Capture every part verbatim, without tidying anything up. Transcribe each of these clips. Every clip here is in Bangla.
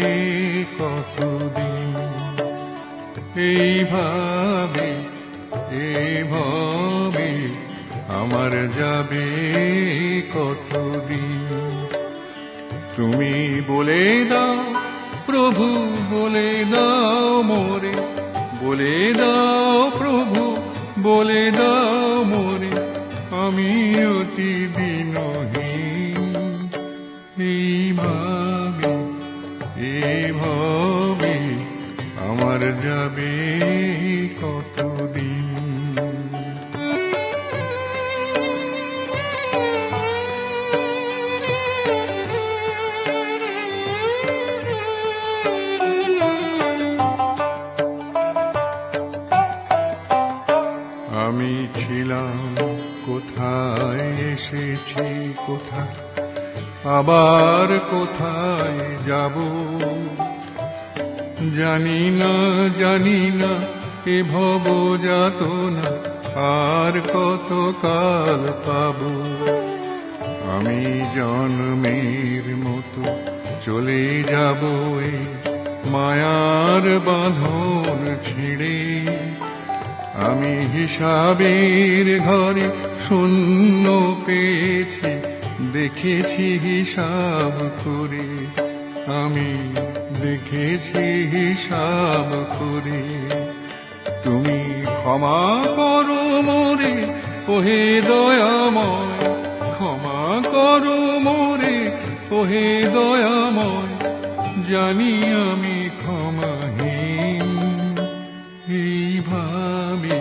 কতদিন। এইভাবে এইভাবে আমার যাবে কতদিন। তুমি বলে দাও প্রভু, বলে দাও মোরে, বলে দাও প্রভু, বলে দাও মোরে, আমি অতি দিনহীন। এইভাবে এইভাবে আমার যাবে কতদিন। আমি ছিলাম কোথায়, এসেছি কোথায়, আবার কোথায় যাব, জানি না জানি না এ ভব যাতনা আর কতকাল পাব। আমি জন্মের মতো চলে যাব এই মায়ার বাঁধন ছিঁড়ে। আমি হিসাবের ঘরে শূন্য পেয়েছি, দেখেছি হিসাব করে, আমি দেখেছি হিসাব করে। তুমি ক্ষমা করো মোরে ওহে দয়াময়, ক্ষমা করো মোরে ওহে দয়াময়, জানি আমি ক্ষমাহীন। এইভাবে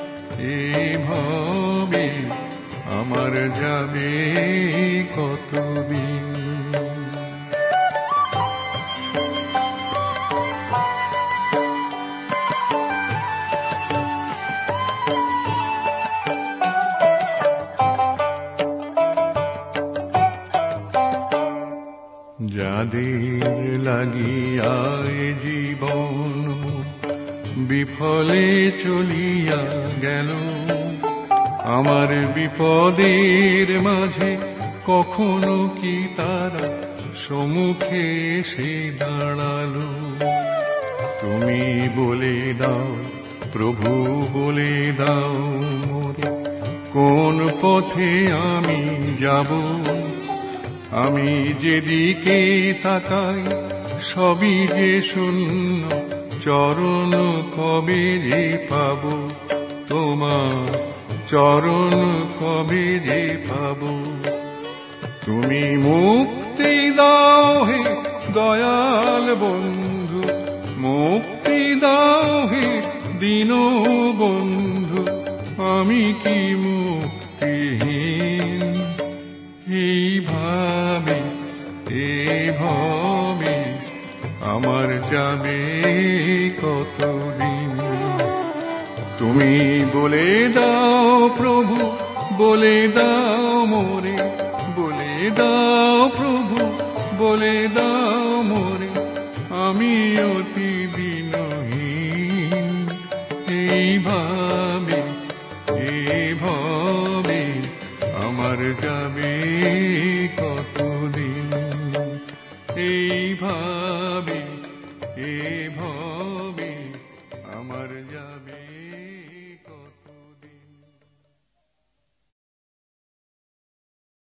এইভাবে আমার যাবে কতদিন। যাদের লাগিয়া এ জীবন বিফলে চলিয়া গেল, আমার বিপদের মাঝে কখনো কি তারা সম্মুখে এসে দাঁড়ালো। তুমি বলে দাও প্রভু, বলে দাও মোরে, কোন পথে আমি যাব। আমি যেদিকে তাকাই সবই যে শূন্য, চরণ কবে যে পাব, তোমার চরণ কবে যে পাব। তুমি মুক্তি দাও হে দয়াল বন্ধু, মুক্তি দাও হে দীন বন্ধু, আমি কি মুক্তিহীন। এইভাবে এইভাবে আমার যাবে কতদিন। তুমি বলে দাও প্রভু, বলে দাও মোরে, বলে দাও প্রভু, বলে দাও মোরে, আমি অতি দিনহীন। এইভাবে এইভাবে আমার যাবে কতদিন। এইভাবে এইভাবে আমার যাবে।